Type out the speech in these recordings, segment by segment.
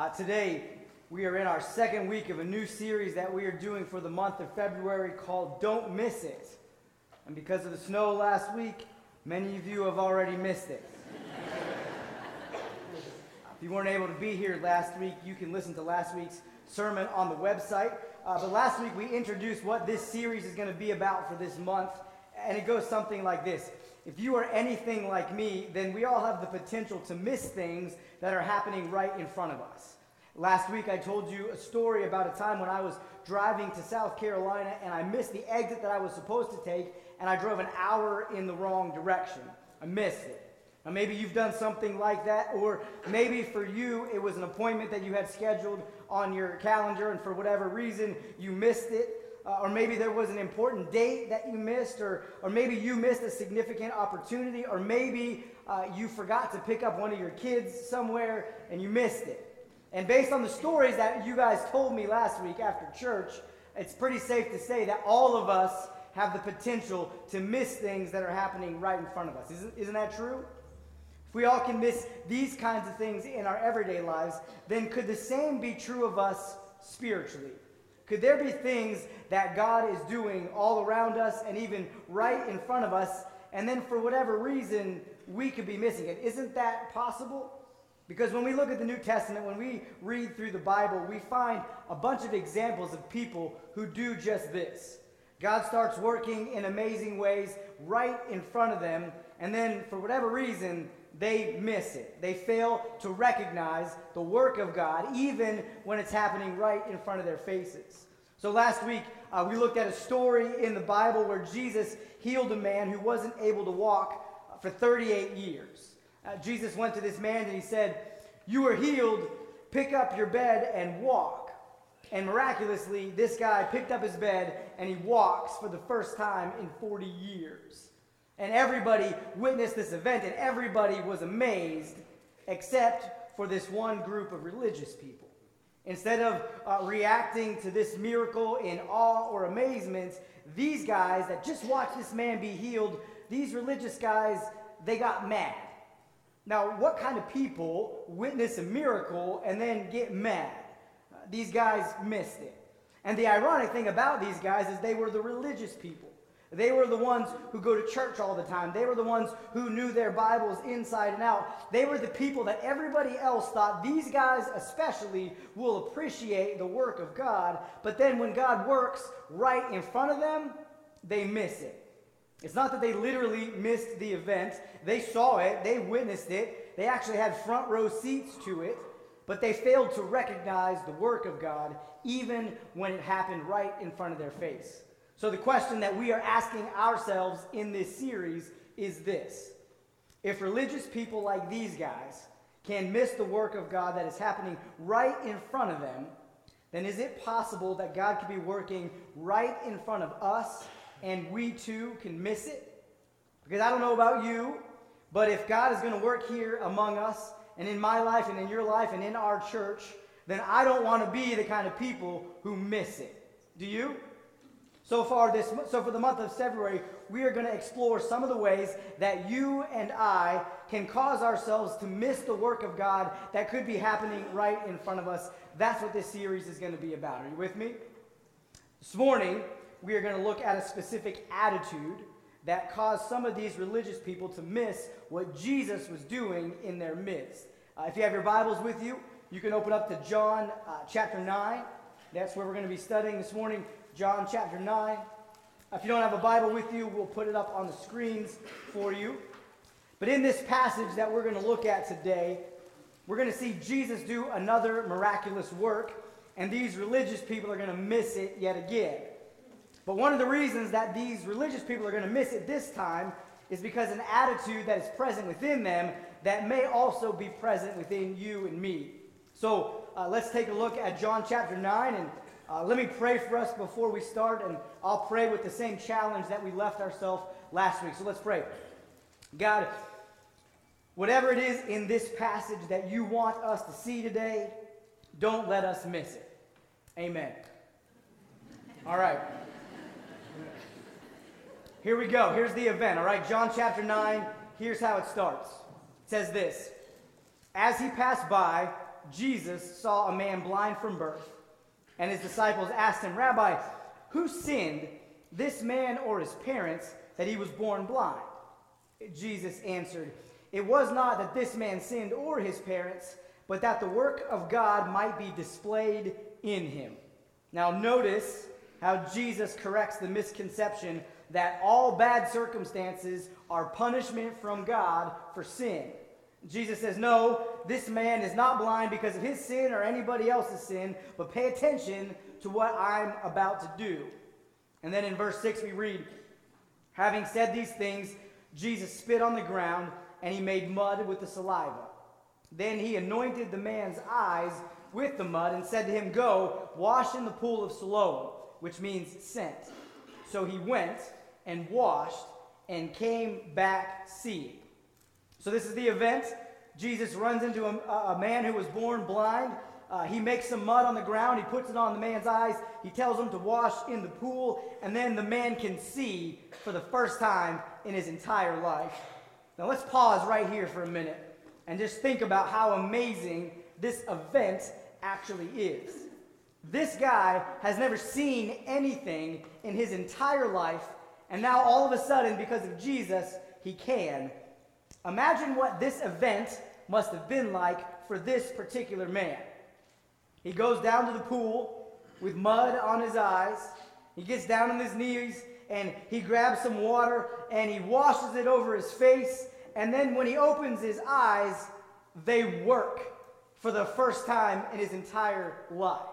Today, we are in our second week of a new series that we are doing for the month of February called Don't Miss It. And because of the snow last week, many of you have already missed it. If you weren't able to be here last week, you can listen to last week's sermon on the website. But last week, we introduced what this series is going to be about for this month. And it goes something like this. If you are anything like me, then we all have the potential to miss things that are happening right in front of us. Last week I told you a story about a time when I was driving to South Carolina and I missed the exit that I was supposed to take and I drove an hour in the wrong direction. I missed it. Now maybe you've done something like that, or maybe for you it was an appointment that you had scheduled on your calendar and for whatever reason you missed it. Or maybe there was an important date that you missed, or maybe you missed a significant opportunity, or maybe you forgot to pick up one of your kids somewhere and you missed it. And based on the stories that you guys told me last week after church, it's pretty safe to say that all of us have the potential to miss things that are happening right in front of us. Isn't that true? If we all can miss these kinds of things in our everyday lives, then could the same be true of us spiritually? Could there be things that God is doing all around us and even right in front of us, and then for whatever reason, we could be missing it? Isn't that possible? Because when we look at the New Testament, when we read through the Bible, we find a bunch of examples of people who do just this. God starts working in amazing ways right in front of them, and then for whatever reason, they miss it. They fail to recognize the work of God, even when it's happening right in front of their faces. So last week, we looked at a story in the Bible where Jesus healed a man who wasn't able to walk for 38 years. Jesus went to this man and he said, "You are healed, pick up your bed and walk." And miraculously, this guy picked up his bed and he walks for the first time in 40 years. And everybody witnessed this event, and everybody was amazed, except for this one group of religious people. Instead of reacting to this miracle in awe or amazement, these guys that just watched this man be healed, these religious guys, they got mad. Now, what kind of people witness a miracle and then get mad? These guys missed it. And the ironic thing about these guys is they were the religious people. They were the ones who go to church all the time. They were the ones who knew their Bibles inside and out. They were the people that everybody else thought these guys especially will appreciate the work of God. But then when God works right in front of them, they miss it. It's not that they literally missed the event. They saw it. They witnessed it. They actually had front row seats to it. But they failed to recognize the work of God even when it happened right in front of their face. So the question that we are asking ourselves in this series is this: if religious people like these guys can miss the work of God that is happening right in front of them, then is it possible that God could be working right in front of us and we too can miss it? Because I don't know about you, but if God is going to work here among us and in my life and in your life and in our church, then I don't want to be the kind of people who miss it. Do you? So for the month of February, we are going to explore some of the ways that you and I can cause ourselves to miss the work of God that could be happening right in front of us. That's what this series is going to be about. Are you with me? This morning, we are going to look at a specific attitude that caused some of these religious people to miss what Jesus was doing in their midst. If you have your Bibles with you, you can open up to John chapter 9. That's where we're going to be studying this morning. John chapter 9. If you don't have a Bible with you, we'll put it up on the screens for you. But in this passage that we're going to look at today, we're going to see Jesus do another miraculous work, and these religious people are going to miss it yet again. But one of the reasons that these religious people are going to miss it this time is because an attitude that is present within them that may also be present within you and me. So let's take a look at John chapter 9, and let me pray for us before we start, and I'll pray with the same challenge that we left ourselves last week. So let's pray. God, whatever it is in this passage that you want us to see today, don't let us miss it. Amen. All right. Here we go. Here's the event. All right, John chapter 9, here's how it starts. It says this: As he passed by, Jesus saw a man blind from birth, and his disciples asked him, "Rabbi, who sinned, this man or his parents, that he was born blind?" Jesus answered, "It was not that this man sinned or his parents, but that the work of God might be displayed in him." Now notice how Jesus corrects the misconception that all bad circumstances are punishment from God for sin. Jesus says, no, this man is not blind because of his sin or anybody else's sin, but pay attention to what I'm about to do. And then in verse 6 we read, "Having said these things, Jesus spit on the ground, and he made mud with the saliva. Then he anointed the man's eyes with the mud and said to him, 'Go, wash in the pool of Siloam,'" which means sent. So he went and washed and came back seeing. So this is the event. Jesus runs into a man who was born blind. He makes some mud on the ground. He puts it on the man's eyes. He tells him to wash in the pool. And then the man can see for the first time in his entire life. Now let's pause right here for a minute and just think about how amazing this event actually is. This guy has never seen anything in his entire life. And now all of a sudden, because of Jesus, he can. Imagine what this event must have been like for this particular man. He goes down to the pool with mud on his eyes. He gets down on his knees and he grabs some water and he washes it over his face. And then when he opens his eyes, they work for the first time in his entire life.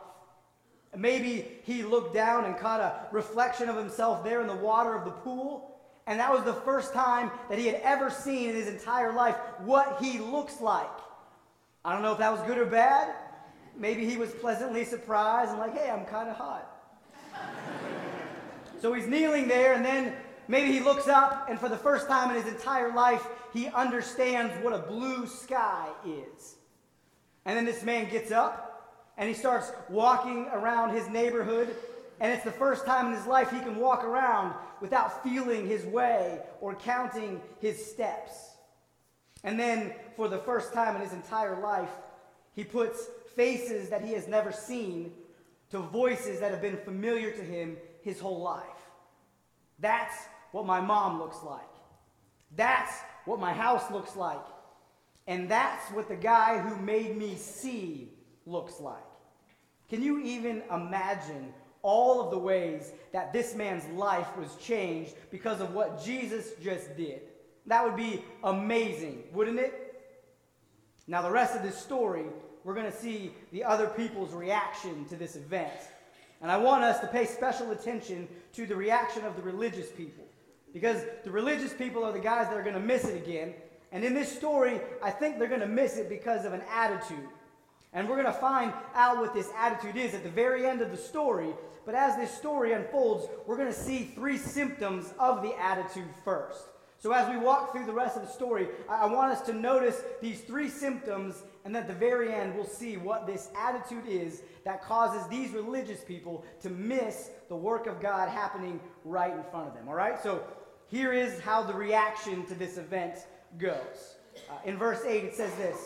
Maybe he looked down and caught a reflection of himself there in the water of the pool. And that was the first time that he had ever seen in his entire life what he looks like. I don't know if that was good or bad. Maybe he was pleasantly surprised and like, hey, I'm kind of hot. So he's kneeling there, and then maybe he looks up, and for the first time in his entire life, he understands what a blue sky is. And then this man gets up, and he starts walking around his neighborhood, and it's the first time in his life he can walk around without feeling his way or counting his steps. And then, for the first time in his entire life, he puts faces that he has never seen to voices that have been familiar to him his whole life. That's what my mom looks like. That's what my house looks like. And that's what the guy who made me see looks like. Can you even imagine all of the ways that this man's life was changed because of what Jesus just did? That would be amazing, wouldn't it? Now, the rest of this story, we're going to see the other people's reaction to this event. And I want us to pay special attention to the reaction of the religious people. Because the religious people are the guys that are going to miss it again. And in this story, I think they're going to miss it because of an attitude. And we're going to find out what this attitude is at the very end of the story. But as this story unfolds, we're going to see 3 symptoms of the attitude first. So as we walk through the rest of the story, I want us to notice these 3 symptoms, and at the very end we'll see what this attitude is that causes these religious people to miss the work of God happening right in front of them. All right? So here is how the reaction to this event goes. In verse 8 it says this: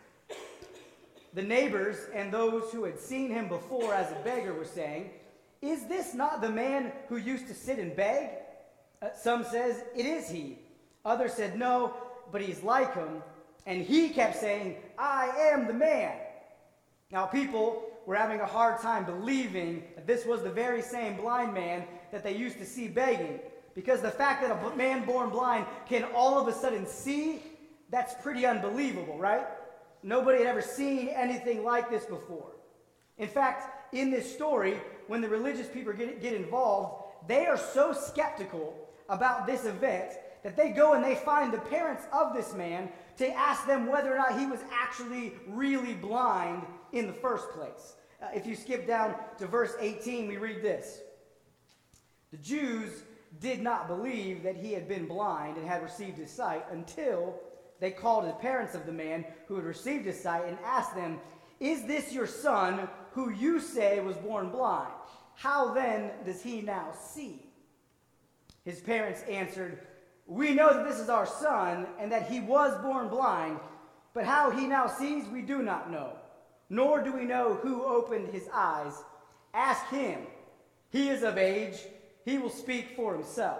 "The neighbors and those who had seen him before as a beggar were saying, 'Is this not the man who used to sit and beg?' Some says, 'It is he.' Others said, 'No, but he's like him.' And he kept saying, 'I am the man.'" Now people were having a hard time believing that this was the very same blind man that they used to see begging. Because the fact that a man born blind can all of a sudden see, that's pretty unbelievable, right? Nobody had ever seen anything like this before. In fact, in this story, when the religious people get involved, they are so skeptical about this event that they go and they find the parents of this man to ask them whether or not he was actually really blind in the first place. If you skip down to verse 18, we read this: "The Jews did not believe that he had been blind and had received his sight until they called the parents of the man who had received his sight and asked them, 'Is this your son who you say was born blind? How then does he now see?' His parents answered, 'We know that this is our son and that he was born blind, but how he now sees we do not know. nor do we know who opened his eyes. Ask him. He is of age. He will speak for himself."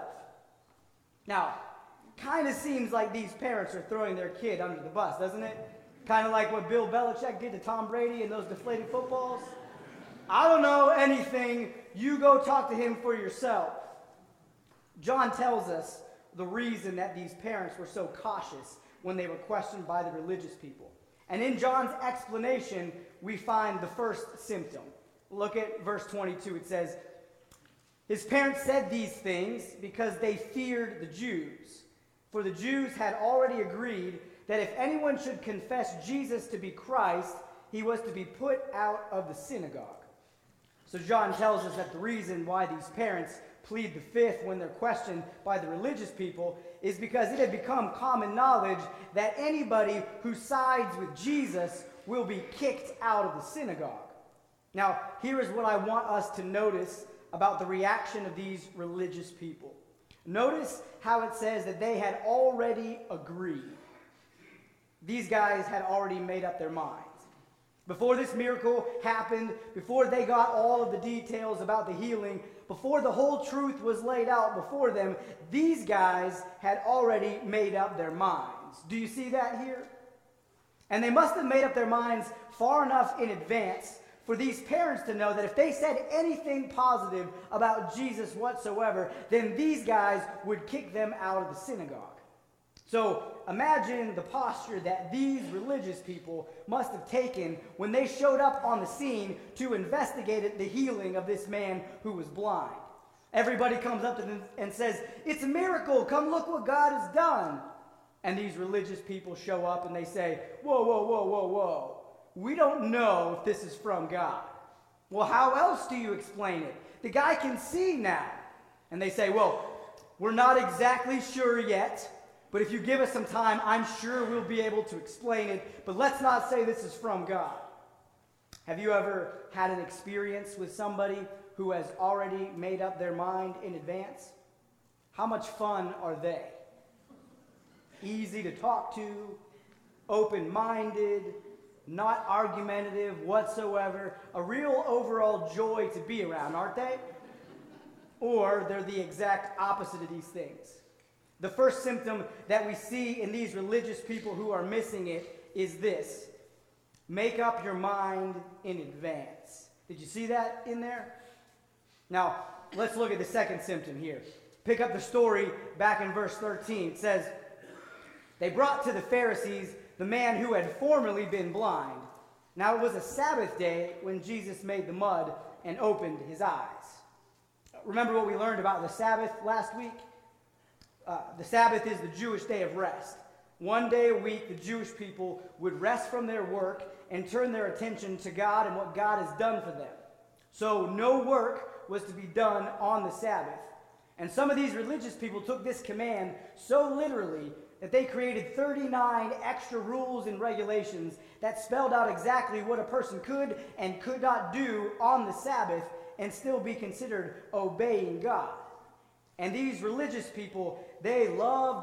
Now, kind of seems like these parents are throwing their kid under the bus, doesn't it? Kind of like what Bill Belichick did to Tom Brady in those deflated footballs. "I don't know anything. You go talk to him for yourself." John tells us the reason that these parents were so cautious when they were questioned by the religious people. And in John's explanation, we find the first symptom. Look at verse 22. It says, "His parents said these things because they feared the Jews. For the Jews had already agreed that if anyone should confess Jesus to be Christ, he was to be put out of the synagogue." So John tells us that the reason why these parents plead the fifth when they're questioned by the religious people is because it had become common knowledge that anybody who sides with Jesus will be kicked out of the synagogue. Now, here is what I want us to notice about the reaction of these religious people. Notice how it says that they had already agreed. These guys had already made up their minds. Before this miracle happened, before they got all of the details about the healing, before the whole truth was laid out before them, these guys had already made up their minds. Do you see that here? And they must have made up their minds far enough in advance for these parents to know that if they said anything positive about Jesus whatsoever, then these guys would kick them out of the synagogue. So imagine the posture that these religious people must have taken when they showed up on the scene to investigate the healing of this man who was blind. Everybody comes up to them and says, "It's a miracle. Come look what God has done." And these religious people show up and they say, "Whoa, whoa, whoa, whoa, whoa. We don't know if this is from God." "Well, how else do you explain it? The guy can see now." And they say, "Well, we're not exactly sure yet. But if you give us some time, I'm sure we'll be able to explain it. But let's not say this is from God." Have you ever had an experience with somebody who has already made up their mind in advance? How much fun are they? Easy to talk to, open-minded, not argumentative whatsoever. A real overall joy to be around, aren't they? Or they're the exact opposite of these things. The first symptom that we see in these religious people who are missing it is this: make up your mind in advance. Did you see that in there? Now, let's look at the second symptom here. Pick up the story back in verse 13. It says, "They brought to the Pharisees the man who had formerly been blind. Now it was a Sabbath day when Jesus made the mud and opened his eyes." Remember what we learned about the Sabbath last week? The Sabbath is the Jewish day of rest. One day a week, the Jewish people would rest from their work and turn their attention to God and what God has done for them. So no work was to be done on the Sabbath. And some of these religious people took this command so literally that they created 39 extra rules and regulations that spelled out exactly what a person could and could not do on the Sabbath and still be considered obeying God. And these religious people, they loved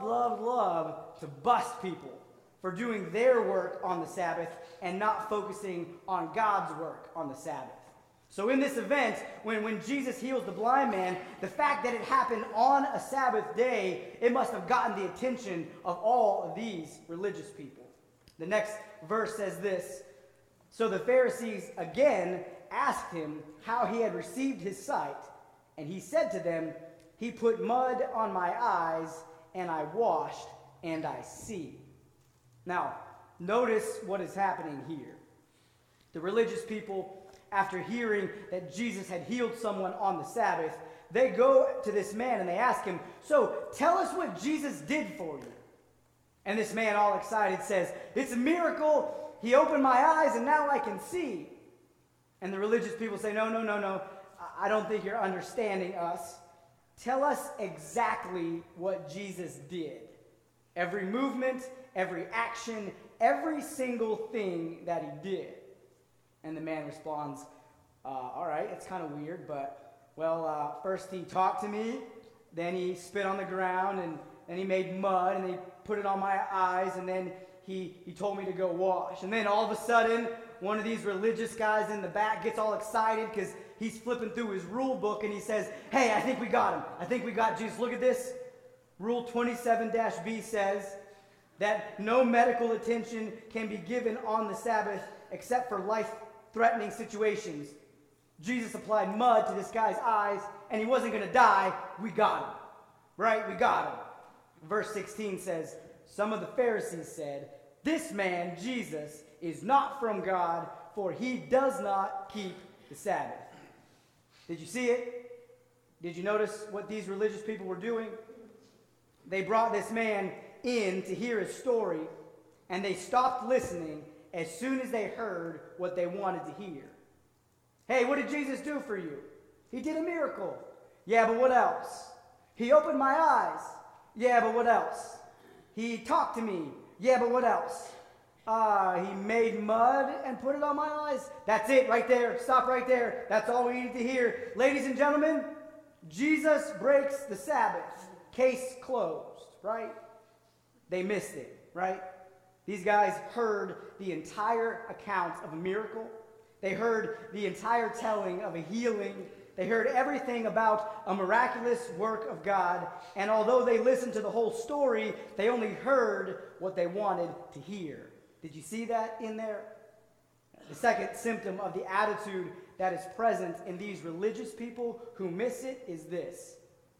to bust people for doing their work on the Sabbath and not focusing on God's work on the Sabbath. So in this event, when Jesus heals the blind man, the fact that it happened on a Sabbath day, it must have gotten the attention of all of these religious people. The next verse says this: "So the Pharisees again asked him how he had received his sight, and he said to them, 'He put mud on my eyes, and I washed, and I see.'" Now, notice what is happening here. The religious people, after hearing that Jesus had healed someone on the Sabbath, they go to this man and they ask him, "So, tell us what Jesus did for you." And this man, all excited, says, "It's a miracle. He opened my eyes, and now I can see." And the religious people say, No. I don't think you're understanding us. Tell us exactly what Jesus did. Every movement, every action, every single thing that he did." And the man responds, "All right, it's kind of weird, but, well, first he talked to me, then he spit on the ground, and then he made mud, and he put it on my eyes, and then he told me to go wash. And then all of a sudden, one of these religious guys in the back gets all excited because he's flipping through his rule book and he says, hey, I think we got him. I think we got Jesus. Look at this. Rule 27-B says that no medical attention can be given on the Sabbath except for life-threatening situations. Jesus applied mud to this guy's eyes and he wasn't going to die. We got him. Right? We got him. Verse 16 says, some of the Pharisees said, this man, Jesus, is not from God, for he does not keep the Sabbath. Did you see it? Did you notice what these religious people were doing? They brought this man in to hear his story, and they stopped listening as soon as they heard what they wanted to hear. Hey, what did Jesus do for you? He did a miracle. Yeah, but what else? He opened my eyes. Yeah, but what else? He talked to me. Yeah, but what else? He made mud and put it on my eyes. That's it right there. Stop right there. That's all we needed to hear. Ladies and gentlemen, Jesus breaks the Sabbath. Case closed, right? They missed it, right? These guys heard the entire account of a miracle. They heard the entire telling of a healing. They heard everything about a miraculous work of God, and although they listened to the whole story, they only heard what they wanted to hear. Did you see that in there? The second symptom of the attitude that is present in these religious people who miss it is this: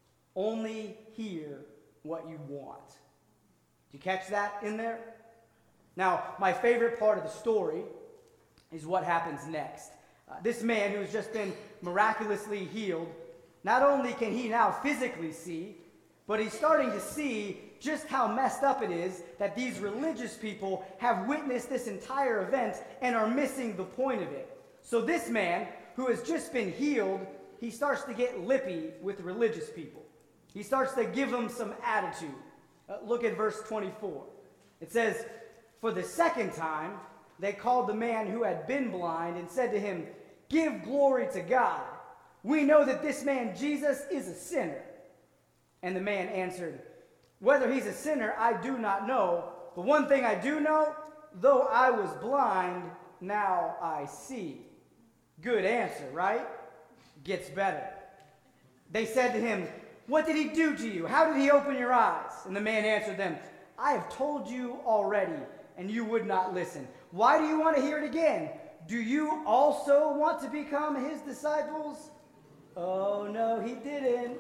only hear what you want. Did you catch that in there? Now, my favorite part of the story is what happens next. This man who has just been miraculously healed, not only can he now physically see, but he's starting to see just how messed up it is that these religious people have witnessed this entire event and are missing the point of it. So this man who has just been healed, he starts to get lippy with religious people. He starts to give them some attitude. Look at verse 24. It says, for the second time, they called the man who had been blind and said to him, give glory to God. We know that this man Jesus is a sinner. And the man answered, whether he's a sinner, I do not know. But one thing I do know, though I was blind, now I see. Good answer, right? Gets better. They said to him, what did he do to you? How did he open your eyes? And the man answered them, I have told you already, and you would not listen. Why do you want to hear it again? Do you also want to become his disciples? Oh, no, he didn't.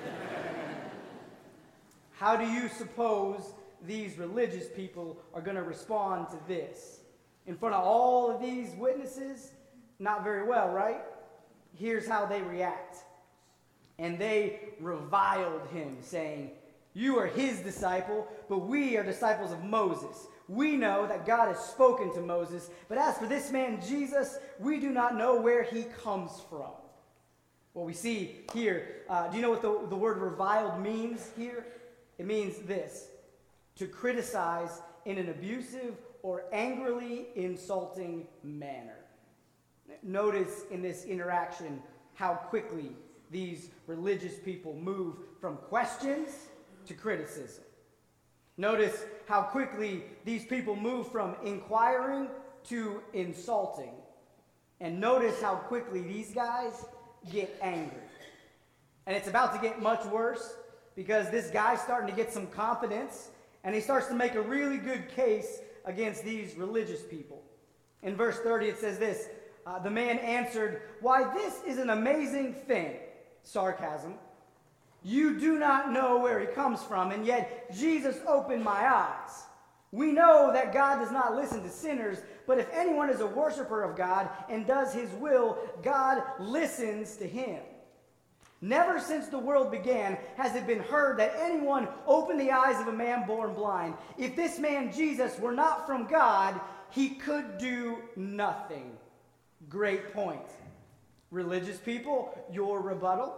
How do you suppose these religious people are going to respond to this? In front of all of these witnesses? Not very well, right? Here's how they react. And they reviled him, saying, you are his disciple, but we are disciples of Moses. We know that God has spoken to Moses, but as for this man Jesus, we do not know where he comes from. Well, we see here, do you know what the word reviled means here? It means this: to criticize in an abusive or angrily insulting manner. Notice in this interaction how quickly these religious people move from questions to criticism. Notice how quickly these people move from inquiring to insulting. And notice how quickly these guys get angry. And it's about to get much worse because this guy's starting to get some confidence and he starts to make a really good case against these religious people. In verse 30 it says this, the man answered, why, this is an amazing thing. Sarcasm. You do not know where he comes from, and yet Jesus opened my eyes. We know that God does not listen to sinners, but if anyone is a worshiper of God and does his will, God listens to him. Never since the world began has it been heard that anyone opened the eyes of a man born blind. If this man Jesus were not from God, he could do nothing. Great point. Religious people, your rebuttal?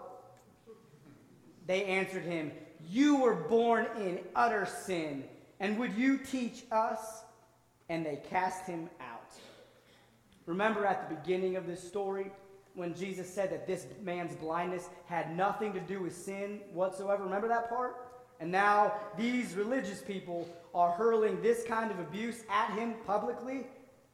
They answered him, you were born in utter sin, and would you teach us? And they cast him out. Remember at the beginning of this story when Jesus said that this man's blindness had nothing to do with sin whatsoever? Remember that part? And now these religious people are hurling this kind of abuse at him publicly.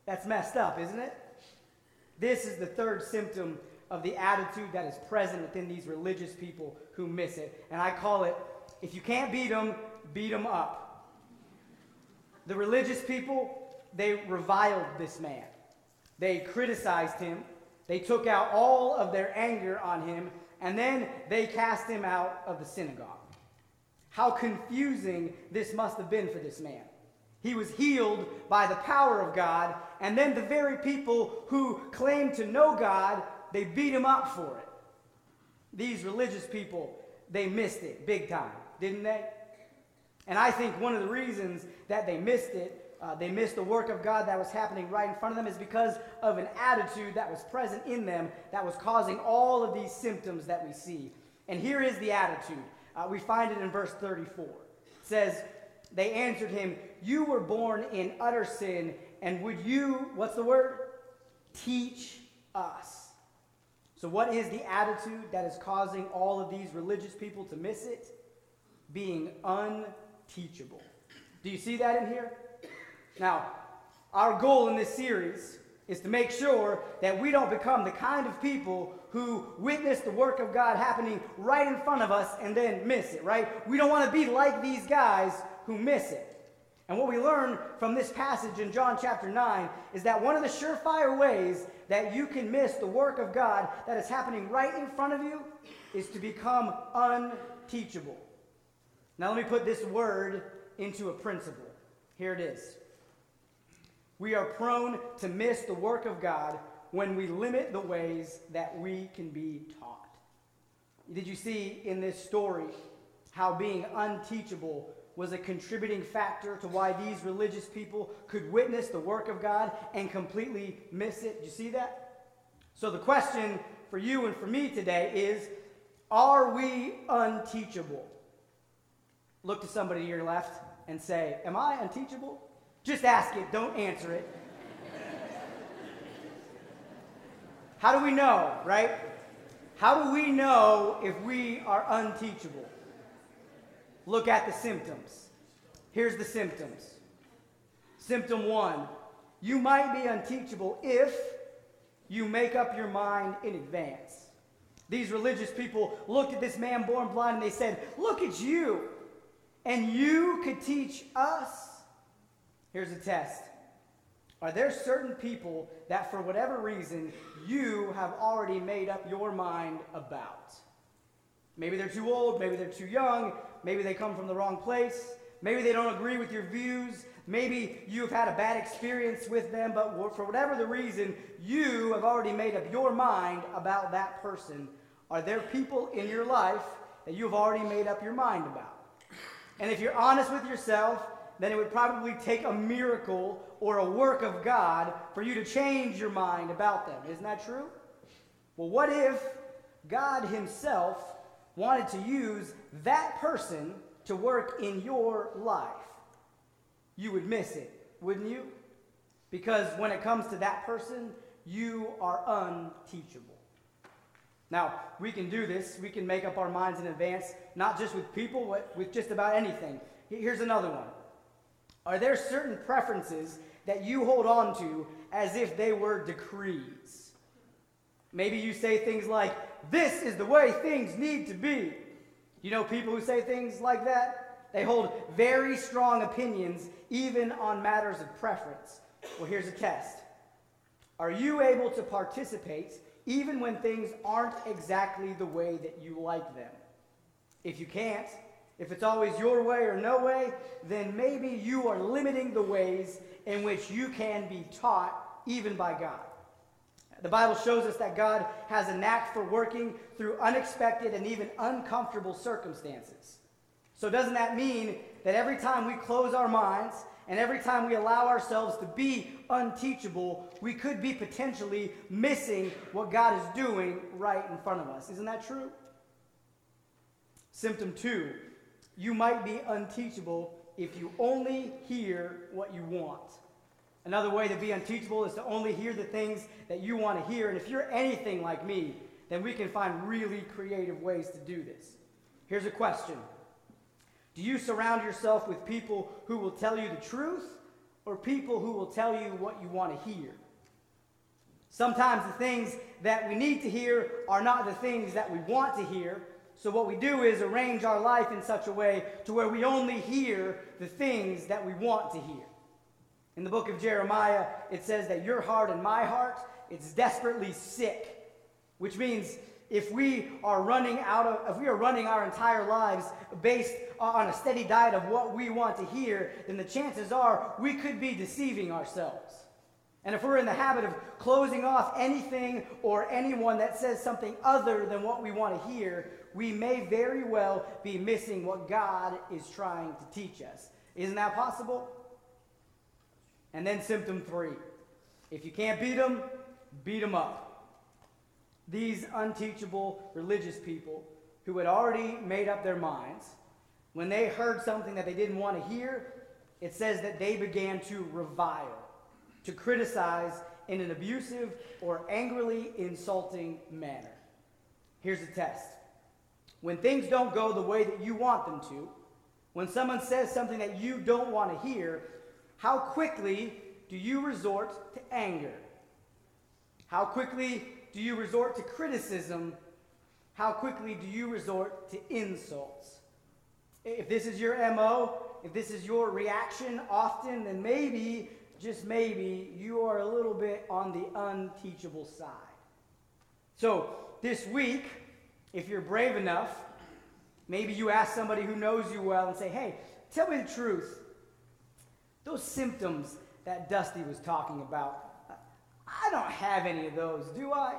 That's messed up, isn't it? This is the third symptom of the attitude that is present within these religious people who miss it. And I call it, if you can't beat them up. The religious people, they reviled this man. They criticized him. They took out all of their anger on him, and then they cast him out of the synagogue. How confusing this must have been for this man. He was healed by the power of God, and then the very people who claimed to know God, they beat him up for it. These religious people, they missed it big time, didn't they? And I think one of the reasons that they missed it, they missed the work of God that was happening right in front of them, is because of an attitude that was present in them that was causing all of these symptoms that we see. And here is the attitude. We find it in verse 34. It says, they answered him, "You were born in utter sin, and would you," what's the word? "Teach us." So what is the attitude that is causing all of these religious people to miss it? Being unteachable. Do you see that in here? Now, our goal in this series is to make sure that we don't become the kind of people who witness the work of God happening right in front of us and then miss it, right? We don't want to be like these guys who miss it. And what we learn from this passage in John chapter 9 is that one of the surefire ways that you can miss the work of God that is happening right in front of you is to become unteachable. Now let me put this word into a principle. Here it is. We are prone to miss the work of God when we limit the ways that we can be taught. Did you see in this story how being unteachable was a contributing factor to why these religious people could witness the work of God and completely miss it? Did you see that? So the question for you and for me today is, are we unteachable? Look to somebody to your left and say, am I unteachable? Just ask it, don't answer it. How do we know, right? How do we know if we are unteachable? Look at the symptoms. Here's the symptoms. Symptom 1, you might be unteachable if you make up your mind in advance. These religious people looked at this man born blind and they said, look at you, and you could teach us. Here's a test. Are there certain people that for whatever reason you have already made up your mind about? Maybe they're too old, maybe they're too young, maybe they come from the wrong place, maybe they don't agree with your views, maybe you've had a bad experience with them, but for whatever the reason, you have already made up your mind about that person. Are there people in your life that you've already made up your mind about? And if you're honest with yourself, then it would probably take a miracle or a work of God for you to change your mind about them. Isn't that true? Well, what if God himself wanted to use that person to work in your life? You would miss it, wouldn't you? Because when it comes to that person, you are unteachable. Now, we can do this. We can make up our minds in advance, not just with people, but with just about anything. Here's another one. Are there certain preferences that you hold on to as if they were decrees? Maybe you say things like, this is the way things need to be. You know people who say things like that? They hold very strong opinions, even on matters of preference. Well, here's a test. Are you able to participate even when things aren't exactly the way that you like them? If you can't, if it's always your way or no way, then maybe you are limiting the ways in which you can be taught, even by God. The Bible shows us that God has a knack for working through unexpected and even uncomfortable circumstances. So doesn't that mean that every time we close our minds and every time we allow ourselves to be unteachable, we could be potentially missing what God is doing right in front of us? Isn't that true? Symptom 2. You might be unteachable if you only hear what you want. Another way to be unteachable is to only hear the things that you want to hear. And if you're anything like me, then we can find really creative ways to do this. Here's a question. Do you surround yourself with people who will tell you the truth, or people who will tell you what you want to hear. Sometimes the things that we need to hear are not the things that we want to hear. So what we do is arrange our life in such a way to where we only hear the things that we want to hear. In the book of Jeremiah, it says that your heart and my heart, it's desperately sick, which means if we are running our entire lives based on a steady diet of what we want to hear, then the chances are we could be deceiving ourselves. And if we're in the habit of closing off anything or anyone that says something other than what we want to hear, we may very well be missing what God is trying to teach us. Isn't that possible? And then symptom 3. If you can't beat them, beat them up. These unteachable religious people who had already made up their minds, when they heard something that they didn't want to hear, it says that they began to revile, to criticize in an abusive or angrily insulting manner. Here's a test. When things don't go the way that you want them to, when someone says something that you don't want to hear, how quickly do you resort to anger? How quickly do you resort to criticism? How quickly do you resort to insults? If this is your MO, if this is your reaction often, then maybe, just maybe, you are a little bit on the unteachable side. So this week, if you're brave enough, maybe you ask somebody who knows you well and say, hey, tell me the truth. Those symptoms that Dusty was talking about, I don't have any of those, do I?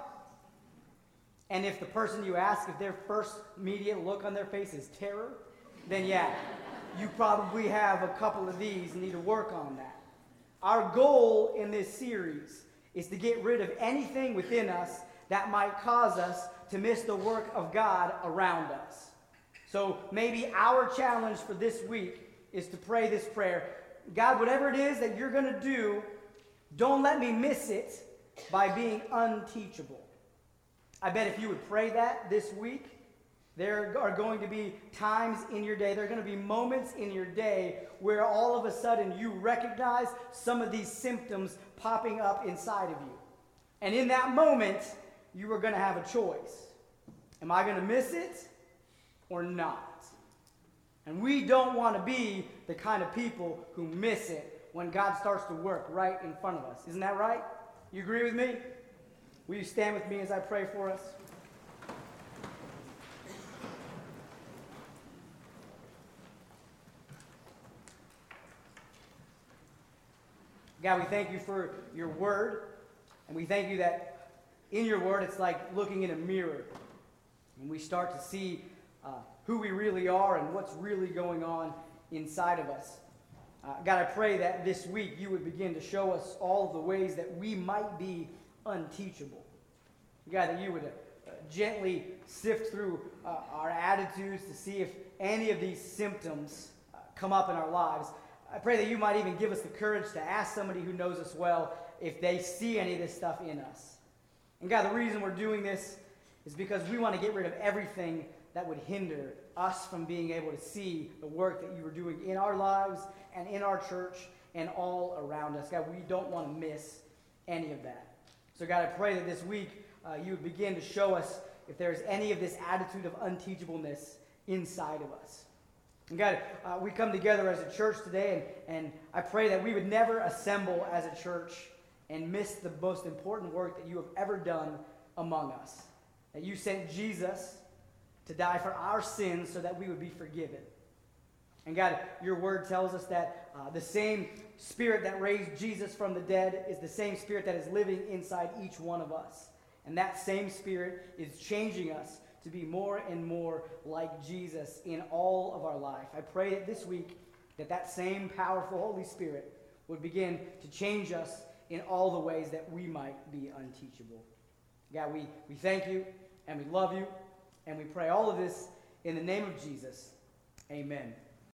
And if the person you ask, if their first immediate look on their face is terror, then yeah, you probably have a couple of these and need to work on that. Our goal in this series is to get rid of anything within us that might cause us to miss the work of God around us. So maybe our challenge for this week is to pray this prayer. God, whatever it is that you're going to do, don't let me miss it by being unteachable. I bet if you would pray that this week, there are going to be times in your day, there are going to be moments in your day where all of a sudden you recognize some of these symptoms popping up inside of you. And in that moment, you are going to have a choice. Am I going to miss it or not? And we don't want to be the kind of people who miss it when God starts to work right in front of us. Isn't that right? You agree with me? Will you stand with me as I pray for us? God, we thank you for your word, and we thank you that in your word it's like looking in a mirror, and we start to see who we really are and what's really going on inside of us. God, I pray that this week you would begin to show us all of the ways that we might be unteachable. God, that you would gently sift through our attitudes to see if any of these symptoms come up in our lives. I pray that you might even give us the courage to ask somebody who knows us well if they see any of this stuff in us. And God, the reason we're doing this is because we want to get rid of everything that would hinder us from being able to see the work that you are doing in our lives and in our church and all around us. God, we don't want to miss any of that. So God, I pray that this week you would begin to show us if there's any of this attitude of unteachableness inside of us. And God, we come together as a church today, and I pray that we would never assemble as a church and miss the most important work that you have ever done among us. That you sent Jesus to die for our sins so that we would be forgiven. And God, your word tells us that the same Spirit that raised Jesus from the dead is the same Spirit that is living inside each one of us. And that same Spirit is changing us to be more and more like Jesus in all of our life. I pray that this week that same powerful Holy Spirit would begin to change us in all the ways that we might be unteachable. God, we thank you and we love you, and we pray all of this in the name of Jesus. Amen.